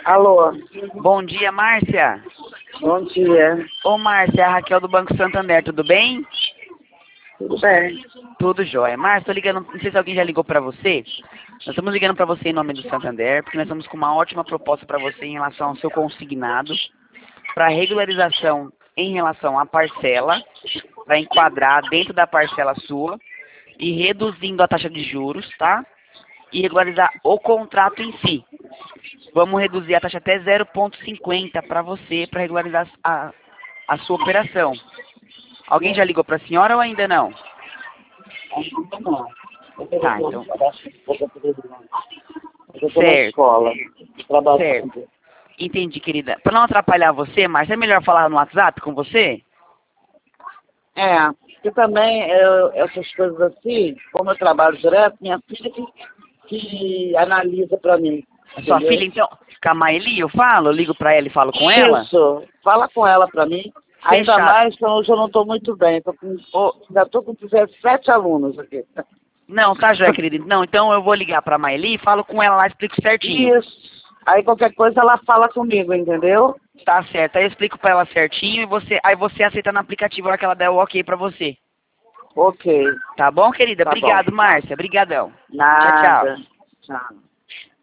Alô, Bom dia, Márcia. bom dia. Ô, Márcia, é a Raquel do Banco Santander, tudo bem? Tudo bem? Tudo jóia. Márcia, tô ligando, não sei se alguém já ligou pra você. Nós estamos ligando pra você em nome do Santander, porque nós estamos com uma ótima proposta pra você em relação ao seu consignado, para regularização em relação à parcela, para enquadrar dentro da parcela sua e reduzindo a taxa de juros, tá? E regularizar o contrato em si. Vamos reduzir a taxa até 0,50 para você, para regularizar a sua operação. Alguém já ligou para a senhora ou ainda não? Ainda não. Tá, então. Eu tô na Certo, escola, certo. trabalhando. Entendi, querida. Para não atrapalhar você, Márcia, é melhor falar no WhatsApp com você? É, porque também essas coisas assim, como eu trabalho direto, minha filha que analisa pra mim. A sua Entendeu? filha, então, com a Maeli, eu falo? Eu ligo para ela e falo com ela? Isso, fala com ela pra mim. Ainda Fechado. mais que hoje eu não estou muito bem. Já estou com 17 alunos aqui. Não, tá joia, querida. Não, então eu vou ligar para a Maeli e falo com ela lá, explico certinho. Isso. Aí qualquer coisa ela fala comigo, entendeu? Tá certo. Aí eu explico para ela certinho e aí você aceita no aplicativo a hora que ela der o ok para você. Ok. Tá bom, querida? Tá bom. Obrigado, Márcia. Obrigadão. Tchau, tchau. Nada. Tchau.